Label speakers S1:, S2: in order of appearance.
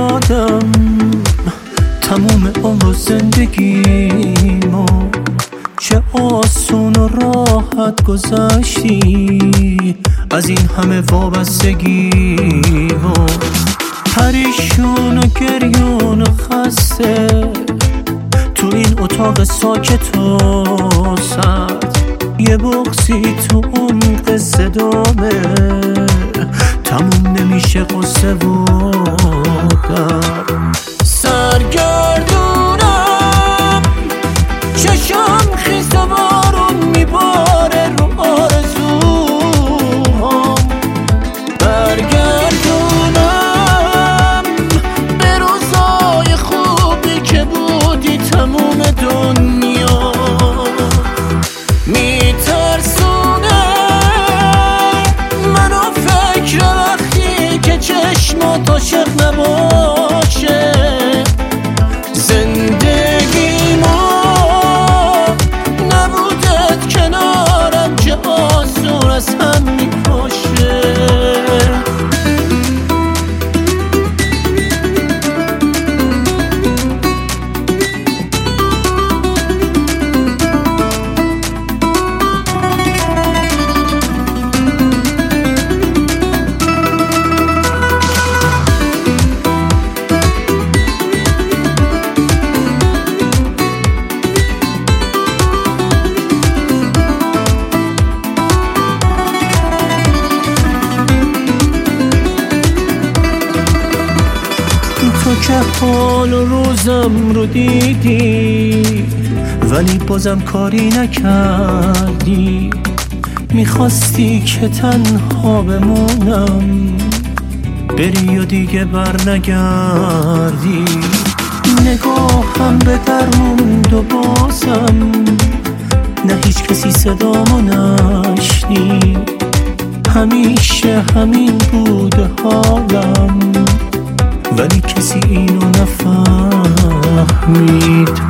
S1: یادم تموم عمر زندگیمو چه آسون و راحت گذشتی از این همه وابستگیمو، پریشون و گریون و خسته تو این اتاق ساکت و سرد، یه بغضی تو عمق صدامه تموم نمیشه قصه و درد. سرگردونم چشم خیس و بارون میباره رو آرزوهام، برگردونم به روزای خوبی که بودی تموم دنیا. میترسونه منو فکر وقتی که چشمات عاشق نباشه، زندگیمو نبودت کنارم چه آسون از هم میپاشه. تو که حال و روزم رو دیدی ولی بازم کاری نکردی، میخواستی که تنها بمونم بری و دیگه بر نگردی. نگاهم به در موند و بازم نه هیچ کسی صدامو نشنید، همیشه همین بوده حالم ولی کسی اینو نفهمید.